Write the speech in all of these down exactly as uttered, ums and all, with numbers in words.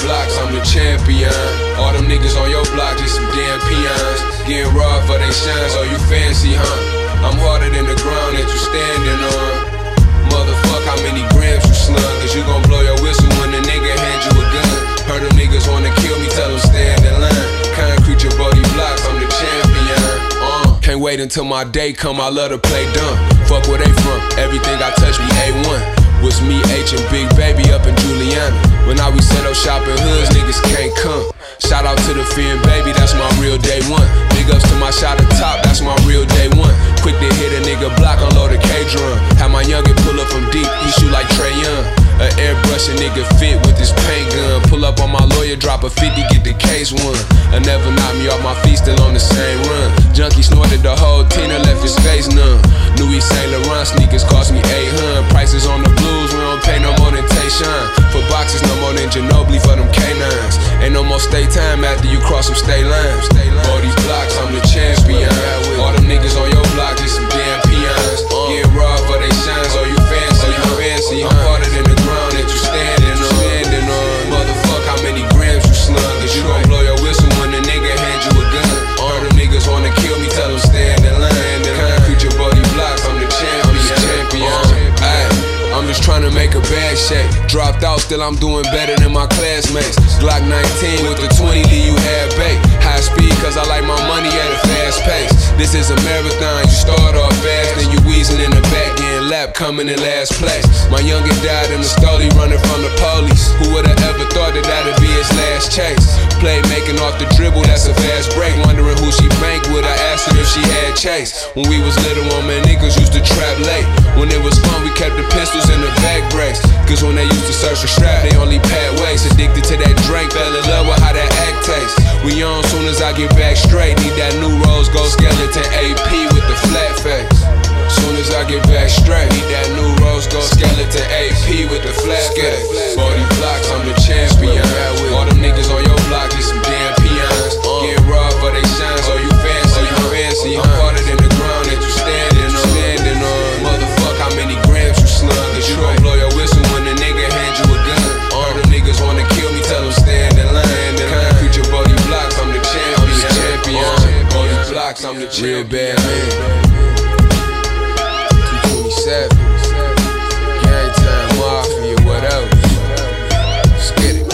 blocks, I'm the champion. All them niggas on your block, just some damn peons. Getting raw for they shines, oh you fancy, huh? I'm harder than the ground that you standing on. Motherfuck, how many grams you slung? Cause you gon' blow your whistle when the nigga hand you a gun. Heard them niggas wanna kill me, tell them stand in line. Concrete your body blocks, I'm the champion. uh. Can't wait until my day come, I love to play dumb. Fuck where they from, everything I touch be A one. Was me, H, and Big Baby up in Juliana. When I we set up shop in hoods, niggas can't come. Shout out to the Finn Baby, that's my real day one. Big ups to my shot at top, that's my real day one. Quick to hit a nigga block, unload a K-drum. Have my youngin' pull up from deep, he shoot like Trae Young. A airbrush a nigga fit with his paint gun. Pull up on my lawyer, drop a fifty, get the case won. A never knock me off my feet, still on the same run. Junkie snorted the whole Tina, left his face numb. Louis Saint Laurent sneakers cost me eight hundred. Prices on the blues, we don't pay no more than Tayshaun. For boxes, no more than Ginobili for them canines. Ain't no more stay time after you cross some state lines. All these blocks, I'm the champion. All them niggas on your block, just some damn peons. Getting raw for they shines, oh you fancy, you fancy. I'm harder than the ground that you standing on. Standing on. Motherfuck, how many grams you slung? Cause you gon' blow your whistle when the nigga hand you a gun. All them niggas wanna kill me, tell them stand in line. Concrete your body blocks, I'm the champion. I'm just trying to make a bad shape. Dropped out, still I'm doing better than my classmates. Glock nineteen with the twenty, leave you half baked. High speed cause I like my money at a fast pace. This is a marathon, you start off fast, then you wheezing in the back, getting lap coming in last place. My youngin' died in the stoley running from the police. Who would've ever thought that that'd be his last chase? Play making off the dribble, that's a fast break. Wondering who she banked with, I asked her if she had chase. When we was little, one man niggas used to trap late. When it was fun, we kept the pistols in the back brace. Cause when they used to search for strap, they only pat waist. Addicted to that drink, fell in love with how that act tastes. We on soon as I get back straight. Need that new rose gold skeleton A P with the flat face. Soon as I get back straight. Need that new rose gold skeleton A P with the flat face. Body blocks, I'm the champion. All them niggas on your block, just some damn peons. Get raw for they shines, oh you fancy, you fancy. I'm harder than the ground that you standing on. Standing on. Motherfuck, how many grams you slung? Cause you gon' blow your whistle when the nigga hand you a gun. All them niggas wanna kill me, tell them stand in line. Concrete your body blocks, I'm the champion. Body blocks, I'm the champion. Real bad man. two twenty-seven. Gang time, mafia, whatever. Let's get it.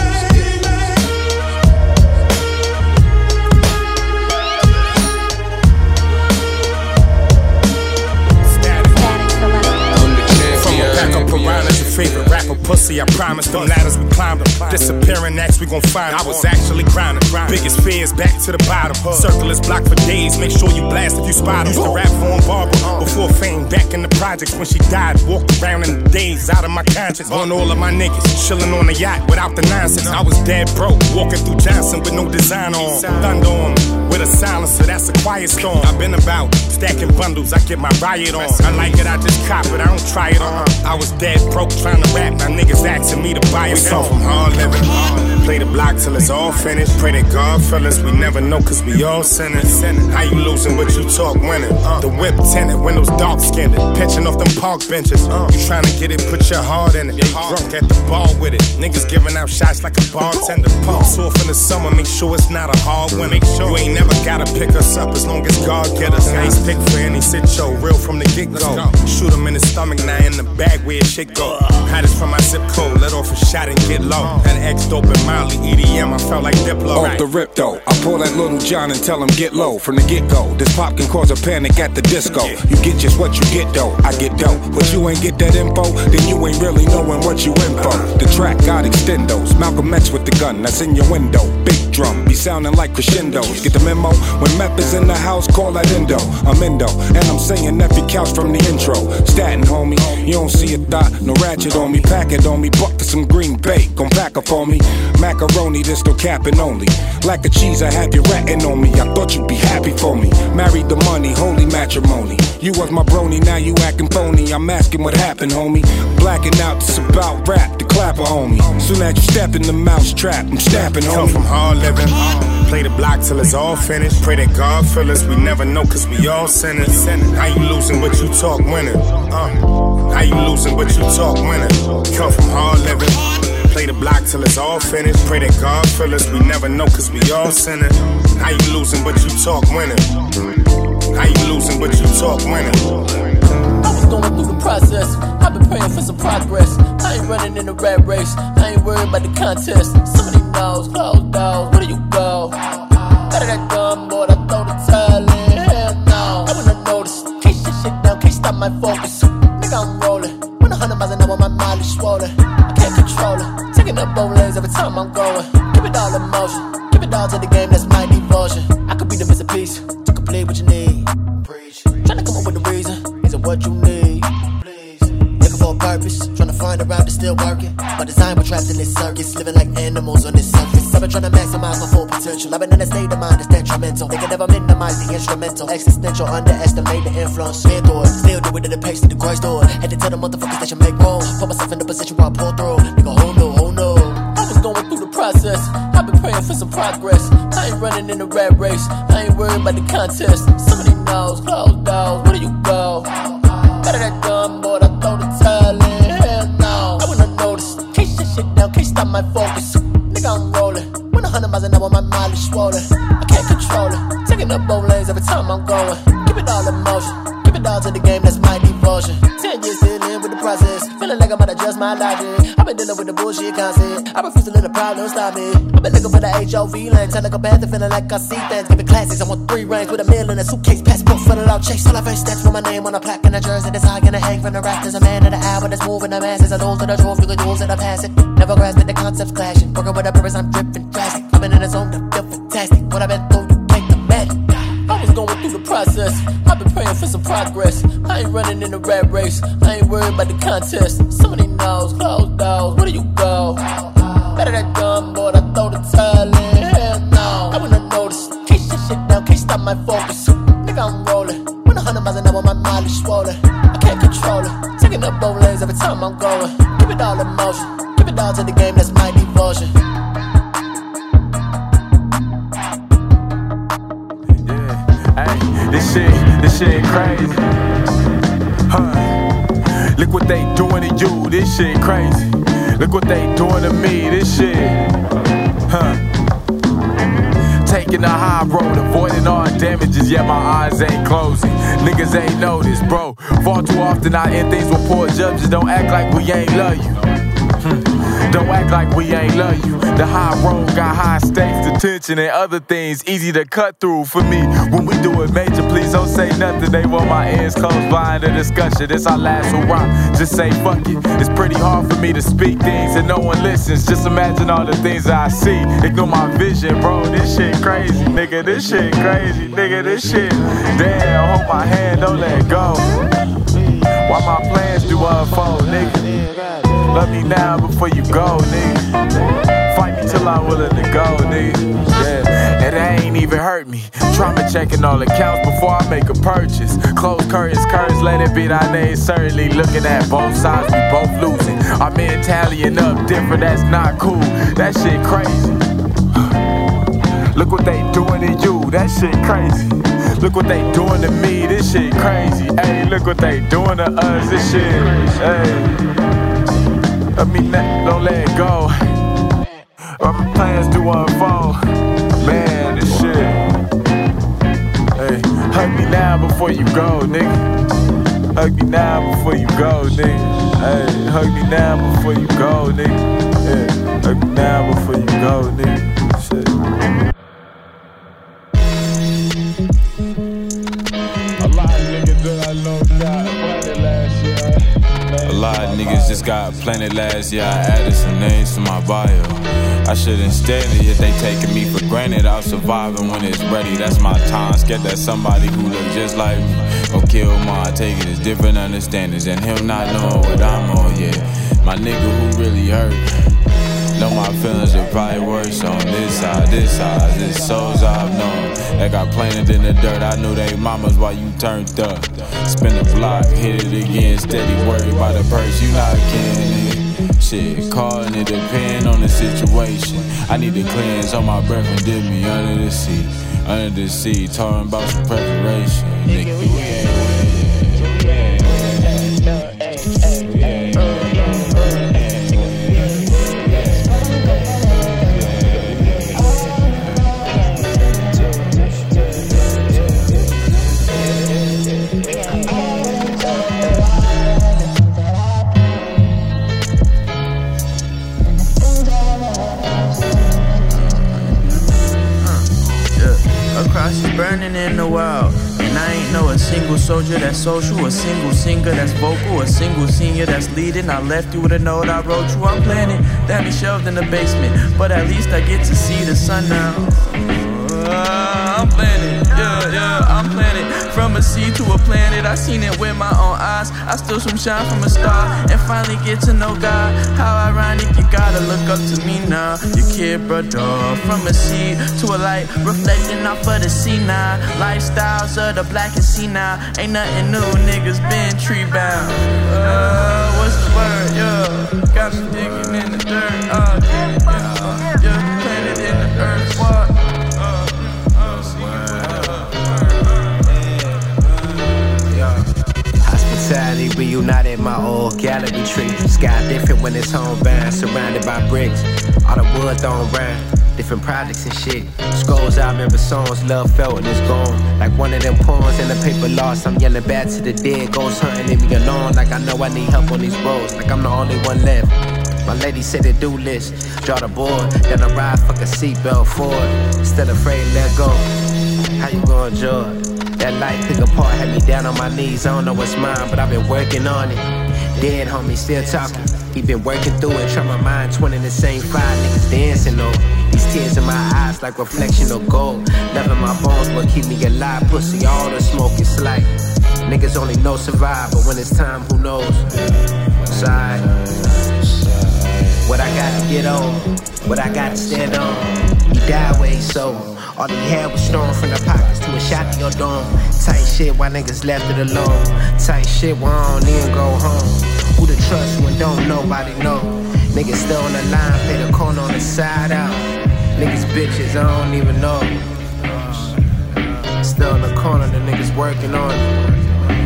Piranha's your favorite rapper, pussy. I promise them ladders we climbed them. Disappearing acts we gon' find. I was actually grinding. Biggest fears back to the bottom. Circle is blocked for days. Make sure you blast if you spot 'em. Used to rap for him, Barbara before fame. Back in the projects when she died. Walked around in the days out of my conscience. On all of my niggas chilling on the yacht without the nonsense. I was dead broke, walking through Johnson with no design on. Thunder on with a silencer, that's a quiet storm. I've been about stacking bundles. I get my riot on. I like it, I just cop it. I don't try it on. I was dead broke trying to rap. Now niggas asking me to buy it. We come from hard living. Play the block till it's all finished. Pray that God fill us. We never know cause we all sinners. How you losing but you talk winning? The whip tinted, windows dark skinned. Pitching off them park benches. You trying to get it, put your heart in it. Drunk at the bar with it. Niggas giving out shots like a bartender. Pumps off in the summer, make sure it's not a hard win. You ain't never gotta pick us up as long as God get us. Nice pick for any sit show, real from the get-go. Shoot him in the stomach, now in the bag where shit go. Hottest from my zip code, let off a shot and get low. Had X dope and Molly, E D M, I felt like Diplo. Off the rip though, I pull that little John and tell him get low from the get-go. This pop can cause a panic at the disco. You get just what you get though, I get dope. But you ain't get that info, then you ain't really knowing what you in for. The track got extendos, Malcolm X with the gun, that's in your window. Big drum, be sounding like crescendos. Get the memo? When meth is in the house, call that endo. I'm endo, and I'm singing every couch from the intro. Statin, homie, you don't see a thought, no ratchet on me. Pack it on me, buck to some green bait, gon' pack up on me. Macaroni, this still capping only. Lack of cheese, I have you ratting on me. I thought you'd be happy for me. Married the money, holy matrimony. You was my brony, now you acting phony. I'm asking what happened, homie. Blacking out, this about rap, the clapper, homie. Soon as you step in the mouse trap, I'm snapping, homie. Come from hard living, play the block till it's all finished. Pray that God fill us, we never know cause we all sinners. How you losing but you talk winning? Uh, how you losing but you talk winning? Come from hard living, Play the block till it's all finished. Pray that God fill us. We never know cause we all sinning. How you losing but you talk winning? How you losing but you talk winning? I was going through the process. I've been praying for some progress. I ain't running in a rat race. I ain't worried about the contest. Somebody knows, closed doors. Where do you go? Out of that dumb boy, I throw the towel in. Hell no. I wanna notice. Can't shut shit down, can't stop my focus. Nigga, I'm rolling. One hundred miles an hour, my mileage swollen. I can't control it. Taking up both lanes every time I'm going. Give it all emotion. Give it all to the game, that's my devotion. I could be the missing piece to complete what you need. Preach. Tryna come up with a reason. Is it what you need? Please. Looking for a purpose. Tryna find a route that's still working. My design, we're trapped in this circus. Living like animals on this surface. I've been trying to maximize my full potential. I've been in a state of mind that's detrimental. They can never minimize the instrumental. Existential, underestimate the influence. Been through it. Still do it at the pace that the Christ do it. Had to tell the motherfuckers that you make room. Put myself in a position where I pull through. Nigga, who knew, who knew? I was going through the process. I've been praying for some progress. I ain't running in a rat race. I ain't worried about the contest. Somebody knows, closed doors. Where do you go? Out of that dumb boy, I throw the towel in. Hell no. I wanna notice. Can't shut shit down, can't stop my focus. Nigga, I'm rolling. one hundred miles an hour, my mileage swollen. I can't control it. Taking up both lanes every time I'm going. Give it all emotion. Give it all to the game, that's my devotion. Ten years dealing with the process. Feeling like I'm about to adjust my logic. I've been dealing with the bullshit concept. I refuse to let the problem stop me. I've been looking for the H O V lane. Turn like a panther, feeling like I see things. Giving classics, I want three rings with a meal in a suitcase. Passport for the law chase. All I face stats with my name on a plaque and a jersey. That's how I gonna hang from the rafters. A man of the hour that's moving the masses. I those to the truth, you can use it, I pass it. Never grasp it, the concepts clashing. Working with a purpose, I'm dripping drastic. I've been in the zone, to feel fantastic. What I've been through, you can't imagine. I was going through the process. I've been praying for some progress. I ain't running in a rat race. I ain't worried about the contest. Somebody knows, closed doors. Where do you go? Out of that dumb boy, I throw the towel in. Hell no. I wanna notice. Can't shut shit down, can't stop my focus. Nigga, I'm rolling. one hundred miles an hour, my mileage swollen. I can't control it. Taking up both lanes every time I'm going. Give it all emotion. Give it all to the game, that's my devotion. This shit, this shit crazy. Huh. Look what they doing to you, this shit crazy. Look what they doing to me, this shit. Huh. Taking the high road, avoiding all damages, yet my eyes ain't closing. Niggas ain't noticed, bro. Far too often I end things with poor judges. Don't act like we ain't love you. Hmm. Don't act like we ain't love you. The high road got high stakes, detention and other things easy to cut through for me. When we do it major, please don't say nothing. They want my ears closed behind the discussion. It's our last hurrah, just say fuck it. It's pretty hard for me to speak things and no one listens. Just imagine all the things that I see. Ignore my vision, bro. This shit crazy, nigga. This shit crazy, nigga. This shit. Damn, hold my hand, don't let go. Why my plans do unfold, nigga? Love me now before you go, nigga. Fight me till I'm willing to go, nigga. Yeah, and it ain't even hurt me. Trauma checking all accounts before I make a purchase. Close curtains, curtains, let it be thy name. Certainly looking at both sides, we both losing. Our men tallying up different, that's not cool. That shit crazy. Look what they doing to you, that shit crazy. Look what they doing to me, this shit crazy. Hey, look what they doing to us, this shit. Hey. I mean, don't let it go. All my plans do unfold. Man, this shit. Hey, hug me now before you go, nigga. Hug me now before you go, nigga. Hey, hug me now before you go, nigga. Yeah, hug me now before you go, nigga. Shit. A lot of niggas that I know got planted last year. A lot of niggas just got planted last year. I added some names to my bio. I shouldn't stand it if they taking me for granted. I'll survive and when it's ready, that's my time. Scared that somebody who look just like me gon' kill my take it as different understandings and him not knowing what I'm on, yeah. My nigga who really hurt. Know my feelings are probably worse on this side, this side, this souls I've known. They got planted in the dirt, I knew they mamas while you turned up. Spin the block, hit it again, steady worried about the purse, you not kidding, nigga. Shit, calling it depend on the situation. I need to cleanse on my breath and dip me under the sea. Under the sea, talking about some preparation, nigga. We ain't house is burning in the wild. And I ain't know a single soldier that's social, a single singer that's vocal, a single senior that's leading. I left you with a note I wrote you. I'm planning, damn it shelved in the basement, but at least I get to see the sun now. Uh, I'm planning, yeah, yeah, I'm planning. From a seed to a planet, I seen it with my own eyes. I stole some shine from a star and finally get to know God. How ironic, you gotta look up to me now. Your kid brother, from a seed to a light, reflecting off of the sea now. Lifestyles of the black and sea now. Ain't nothing new, niggas been tree bound. Uh, what's the word, yeah? Got me digging in the dirt, uh, yeah, yeah, yeah, planted in the earth, what? Hospitality reunited my old gallery tree. Sky different when it's homebound, surrounded by bricks. All the wood thrown round, different projects and shit. Scrolls, I remember songs, love felt and it's gone. Like one of them poems in the paper lost. I'm yelling back to the dead, ghosts hunting, leave me alone. Like I know I need help on these roads, like I'm the only one left. My lady said the do list, draw the board, then I ride, fuck a seatbelt forward. Still afraid, let go. How you going, George? That light pick apart had me down on my knees. I don't know what's mine, but I've been working on it. Dead homie, still talking. He been working through it, try my mind, twinning the same five niggas dancing on. These tears in my eyes like reflection of gold. Loving my bones, what keep me alive. Pussy, all the smoke is light. Niggas only know survive, but when it's time, who knows? Side. What I got to get on, what I got to stand on. He died where he sold. All he had was storm from the pockets to a shot to your dome. Tight shit, why niggas left it alone? Tight shit, why I don't even go home? Who to trust when don't nobody know? Niggas still on the line, play the corner on the side out. Niggas bitches, I don't even know. Still in the corner, the niggas working on it.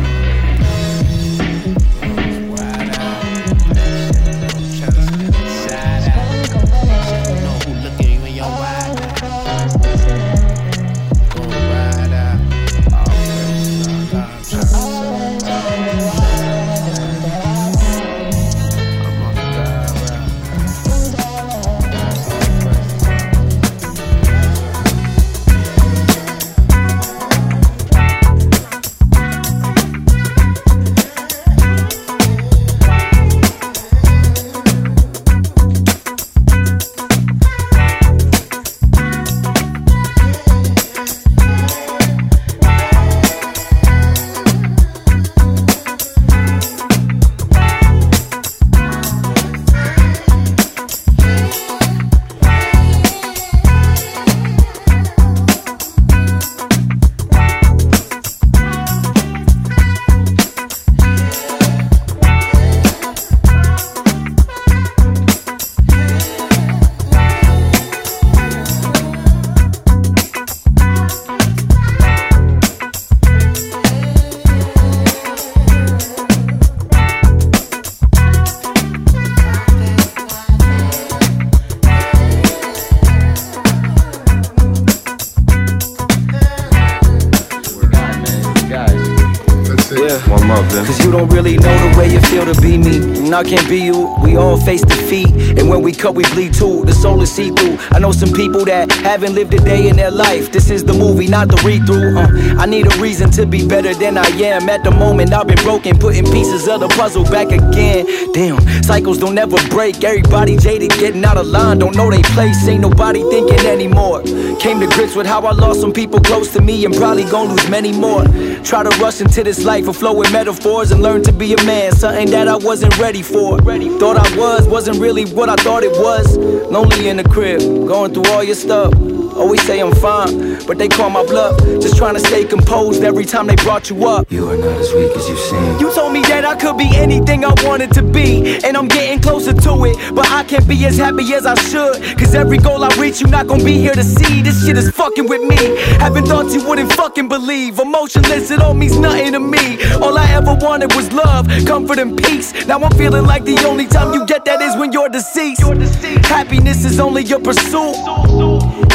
Cause you don't really know the way you feel to be me, and I can't be you. We all face defeat, and when we cut we bleed too. The soul is see-through. I know some people that haven't lived a day in their life. This is the movie, not the read-through. uh, I need a reason to be better than I am. At the moment I've been broken, putting pieces of the puzzle back again. Damn, cycles don't ever break. Everybody jaded, getting out of line, don't know they place. Ain't nobody thinking anymore. Came to grips with how I lost some people close to me, and probably gon' lose many more. Try to rush into this life of flowing metaphors and learn to be a man, something that I wasn't ready for. Thought I was, wasn't really what I thought it was. Lonely in the crib, going through all your stuff. Always say I'm fine, but they call my bluff. Just trying to stay composed every time they brought you up. You are not as weak as you seem. You told me that I could be anything I wanted to be, and I'm getting closer to it, but I can't be as happy as I should. Cause every goal I reach, you not gonna be here to see. This shit is fucking with me. Having thoughts you wouldn't fucking believe. Emotionless, it all means nothing to me. All I ever wanted was love, comfort and peace. Now I'm feeling like the only time you get that is when you're deceased. Happiness is only your pursuit.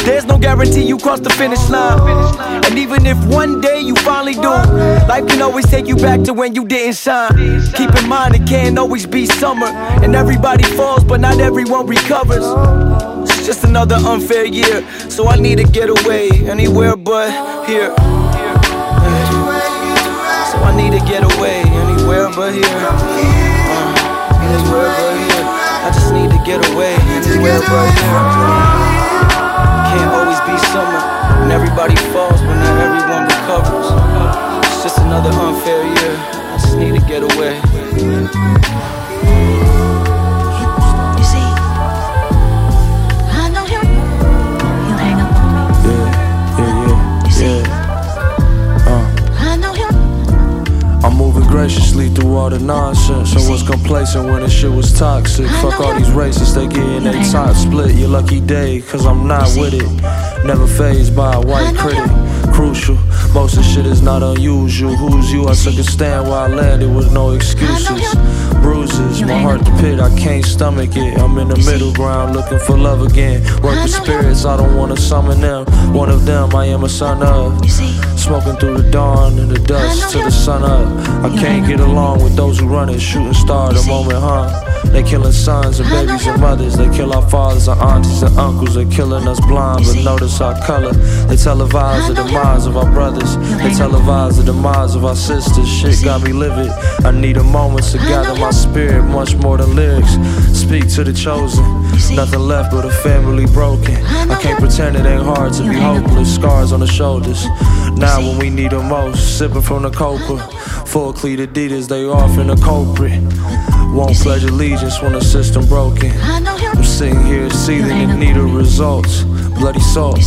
There's no guarantee you cross the finish line. And even if one day you finally do, life can always take you back to when you didn't shine. Keep in mind it can't always be summer, and everybody falls but not everyone recovers. It's just another unfair year, so I need to get away anywhere but here. So I need to get away anywhere but here. Uh, anywhere but here. I just need to get away anywhere but here. Can't always be summer, and everybody falls but not everyone recovers. It's just another unfair year. I just need to get away. You see, I know he'll, he'll hang up on me. Yeah, yeah, yeah. You see, yeah. Uh. I know he'll. I'm moving graciously through all the nonsense. I was complacent when the shit was toxic. Fuck all these racists, they getting they top split. Your lucky day, cause I'm not with it. Never fazed by a white critic. Crucial, most of shit is not unusual. Who's you? I took a stand where I landed with no excuses. Bruises, my heart the pit, I can't stomach it. I'm in the middle ground looking for love again. Working spirits, I don't wanna summon them. One of them I am a son of. Smoking through the dawn and the dust to the sun up. I can't get along with those who run it. Shooting star the moment, huh? They killing sons and babies and mothers. They kill our fathers and aunties and uncles. They killing us blind, but notice our color. They televise the demise of our brothers. They televise the demise of our sisters. Shit got me livid. I need a moment to gather my spirit, much more than lyrics. Speak to the chosen. Nothing left but a family broken. I can't pretend it ain't hard to be hopeless. Scars on the shoulders. Now when we need them most, sipping from the copa. Full cleat Adidas, they offering a culprit. Won't pledge allegiance when the system broken. I'm sitting here seething in need of results. Bloody salt.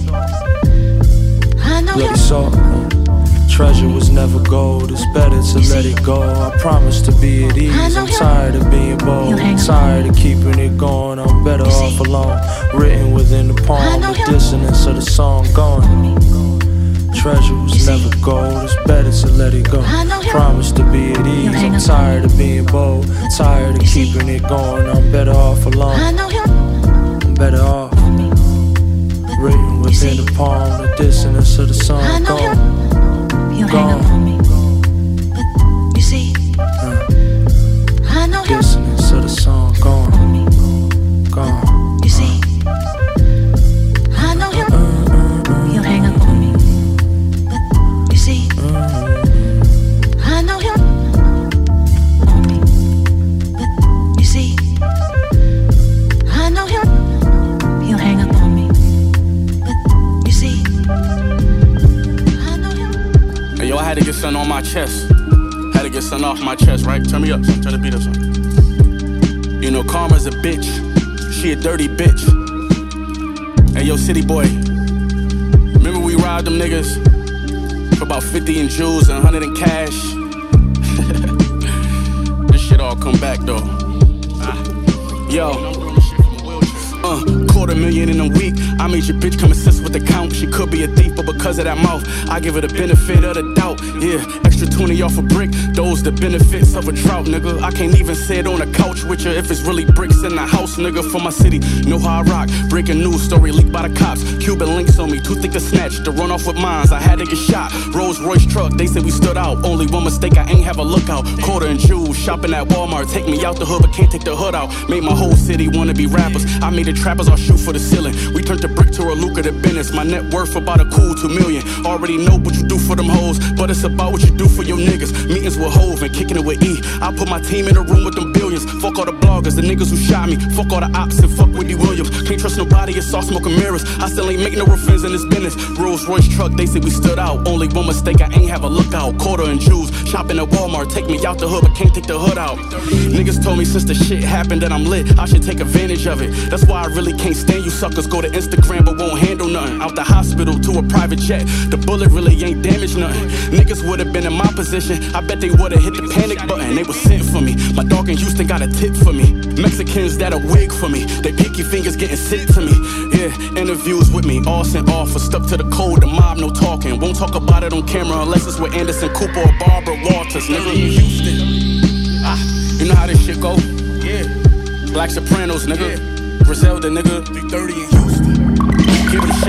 Bloody salt. Treasure was never gold, it's better to let it go. I promise to be at ease, I'm tired of being bold. I'm tired of keeping it going, I'm better off alone. Written within the poem, the dissonance of the song gone. Treasure was never gold, it's better to let it go. Promise to be at ease, I'm tired of being bold. Tired of keeping it going, I'm better off alone. I'm better off. Written within the poem, the dissonance of the song gone. Gone. You see, uh, I know dissonance of the song gone. Gone. You see, I know he'll, he'll hang up on me. You see, I know he'll on me. You see, I know he'll, he'll hang up on me. You see. Hey, yo, I had to get something on my chest. Had to get something off my chest, right? Turn me up, son. Turn the beat up, son. You know, Karma's a bitch. She a dirty bitch. Hey, yo, city boy. Remember we robbed them niggas for about fifty in jewels and one hundred in cash? This shit all come back, though. Ah. Yo. Uh, quarter million in a week. I made your bitch come assist with the count. She could be a thief, but because of that mouth, I give her the benefit of the doubt. Yeah, extra twenty off a brick. Those the benefits of a drought, nigga. I can't even sit on a couch with you if it's really bricks in the house, nigga. For my city, know how I rock. Breaking news story leaked by the cops. Cuban links on me, too thick to snatch. To run off with mines, I had to get shot. Rolls Royce truck, they said we stood out. Only one mistake, I ain't have a lookout. Quarter and jewels, shopping at Walmart. Take me out the hood, but can't take the hood out. Made my whole city wanna be rappers. I made the trappers all shoot for the ceiling. We turned the brick to a lucrative business. My net worth about a cool two million. Already know what you do for them hoes, but it's about what you do for your niggas. Meetings with Hov and kicking it with E. I put my team in the room with them billions. Fuck all the bloggers, the niggas who shot me. Fuck all the ops and fuck Wendy Williams. Can't trust nobody, it's all smoke and mirrors. I still ain't make no real friends in this business. Rolls Royce truck, they said we stood out. Only one mistake, I ain't have a lookout. Quarter and jewels, shopping at Walmart. Take me out the hood, but can't take the hood out. Niggas told me since the shit happened that I'm lit, I should take advantage of it. That's why I really can't stand you suckers. Go to Instagram but won't handle nothing. Out the hospital to a private jet. The bullet really ain't damaged nothing. Niggas would've been in my position. I bet they would've hit the panic button. They was sent for me. My dog in Houston got a tip for me. Mexicans that a wig for me. They picky fingers getting sick to me. Yeah, interviews with me, all sent off. Stuck to the code, the mob no talking. Won't talk about it on camera unless it's with Anderson Cooper or Barbara Walters. Nigga in Houston. Ah, you know how this shit go? Yeah. Black Sopranos, nigga. Yeah. Griselda, nigga. three thirty in Houston. Give it a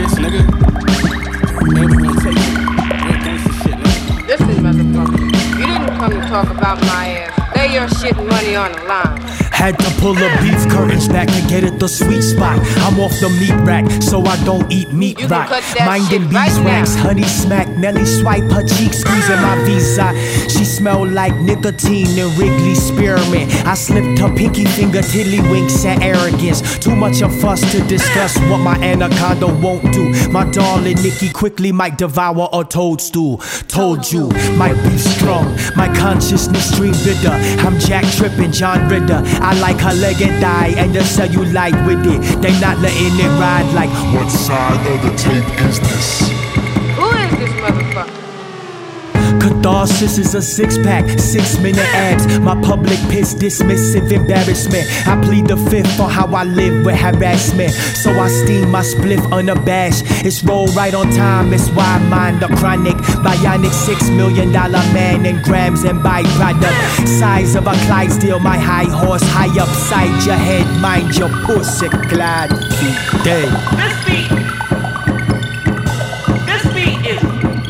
about my ass. Lay your shit and money on the line. Had to pull the beef curtains back to get at the sweet spot. I'm off the meat rack, so I don't eat meat You rot. can cut that Minding shit right beeswax, now. honey smack, Nelly swipe her cheek, squeezing my visa. She smell like nicotine and Wrigley spearmint. I slipped her pinky finger, tiddlywinks and arrogance. Too much of fuss to discuss what my anaconda won't do. My darling Nikki quickly might devour a toadstool. Told you, might be strong. My consciousness stream bitter. I'm Jack tripping, John Ritter. I like her leg and thigh and the cellulite with it. They not letting it ride like, what side of the tape is this? Who is this motherfucker? Catharsis is a six-pack, six-minute abs. My public piss, dismissive embarrassment. I plead the fifth for how I live with harassment. So I steam my spliff unabashed. It's roll right on time, it's why I mind the chronic. Bionic six million dollar man in grams and byproduct. Size of a Clydesdale, my high horse high upside your head. Mind your pussy, glad feet dead. This beat, this beat is.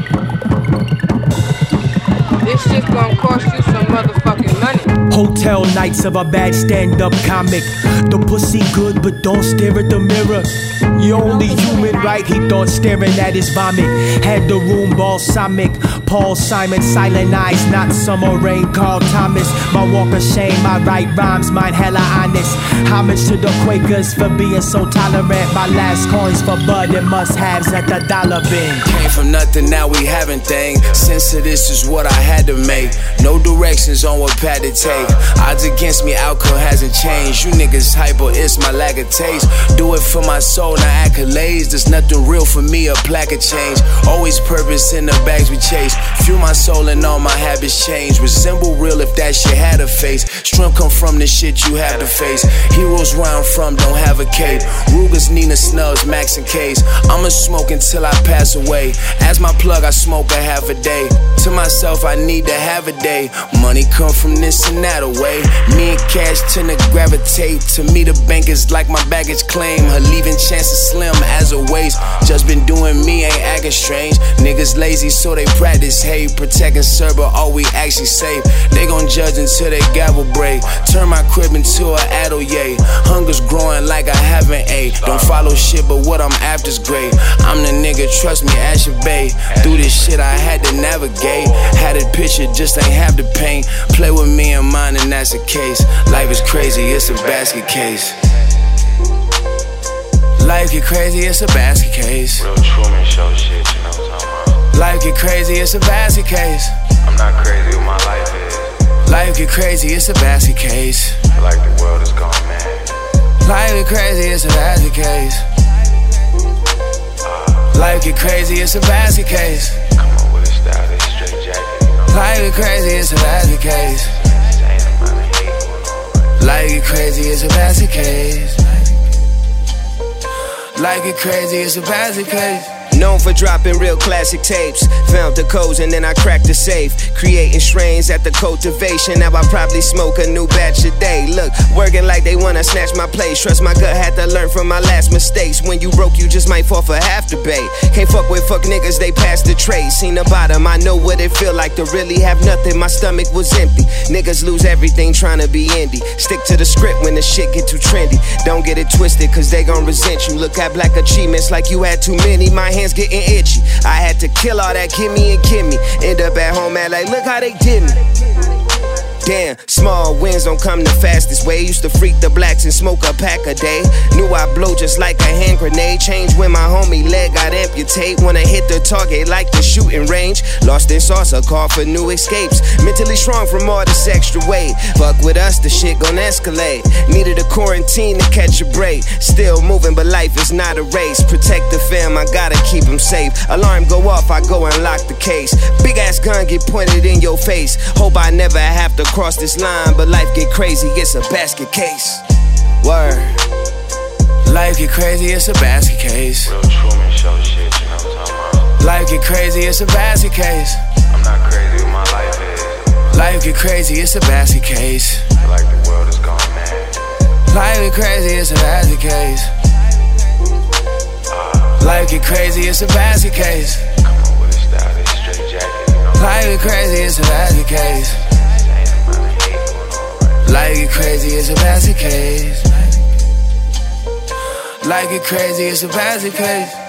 This shit gonna cost you some motherfucking money. Hotel nights of a bad stand-up comic. The pussy good, but don't stare at the mirror. You only human, right? He thought staring at his vomit. Had the room balsamic. Paul Simon, silent eyes, not summer rain. Carl Thomas, my walk of shame. I write rhymes, mine hella honest. Homage to the Quakers for being so tolerant. My last coins for bud and must-haves at the dollar bin. Came from nothing, now we having thing. Sense of this is what I had to make. No directions on what path to take. Odds against me, outcome hasn't changed. You niggas hyper, it's my lack of taste. Do it for my soul, not accolades. There's nothing real for me, a plaque of change. Always purpose in the bags we chase. Fuel my soul and all my habits change. Resemble real if that shit had a face. Strength come from the shit you have to face. Heroes where I'm from don't have a cape. Rugers, Nina Snubs, Max and K's. I'ma smoke until I pass away. As my plug, I smoke a half a day. To myself, I need to have a day. Money come from this and that away. Me and cash tend to gravitate. To me, the bank is like my baggage claim. Her leaving chances slim as a waste. Just been doing me, ain't acting strange. Niggas lazy, so they practice hate. Protecting server, all we actually save. They gon' judge until they gavel break. Turn my crib into an atelier. Hunger's growing like I haven't ate. Don't follow shit, but what I'm after's great. I'm the nigga, trust me, Ash your bay. Through this shit, I had to navigate. Had it pictured, just ain't have the pain. Play with me and mine, and that's the case. Life is crazy, it's a basket case. Life get crazy, it's a basket case. Real Truman Show shit, you know what I'm talking about. Life get crazy, it's a basket case. I'm not crazy what my life is. Life get crazy, it's a basket case. I like the world is gone mad. Life get crazy, it's a basket case. Uh, Life get crazy, it's a basket case. Come on with a style, this straight jacket, you know. Life get crazy, it's a basket case. Life get crazy, it's a basket case. Life get crazy, it's a basket case. Known for dropping real classic tapes. Found the codes and then I cracked the safe. Creating strains at the cultivation. Now I probably smoke a new batch a day. Look, working like they wanna snatch my place. Trust my gut, had to learn from my last mistakes. When you broke, you just might fall for half the bait. Can't fuck with fuck niggas, they pass the tray. Seen the bottom, I know what it feel like to really have nothing. My stomach was empty. Niggas lose everything trying to be indie. Stick to the script when the shit get too trendy. Don't get it twisted, cause they gon' resent you. Look at black achievements like you had too many. My hands getting itchy. I had to kill all that gimme and gimme. End up at home at like, look how they did me. Damn, small wins don't come the fastest way. Used to freak the blacks and smoke a pack a day. Knew I blow just like a hand grenade. Changed when my homie leg got amputate. Wanna hit the target like the shooting range. Lost in sauce, a call for new escapes. Mentally strong from all this extra weight. Fuck with us, the shit gon' escalate. Needed a quarantine to catch a break. Still moving, but life is not a race. Protect the fam, I gotta keep them safe. Alarm go off, I go and lock the case. Big ass gun get pointed in your face. Hope I never have to cross this line, but life get crazy, it's a basket case. Word. Life get crazy, it's a basket case. Real Truman Show shit, you know what I'm talking about. Life get crazy, it's a basket case. I'm not crazy what my life is. Life get crazy, it's a basket case. I like the world is gone mad. Life get crazy, it's a basket case. Uh, Life get crazy, it's a basket case. Come on with a style, this straight jacket, you know. Life get crazy, it's a basket case. crazy, it's a basket case. Like it crazy, it's a basket case.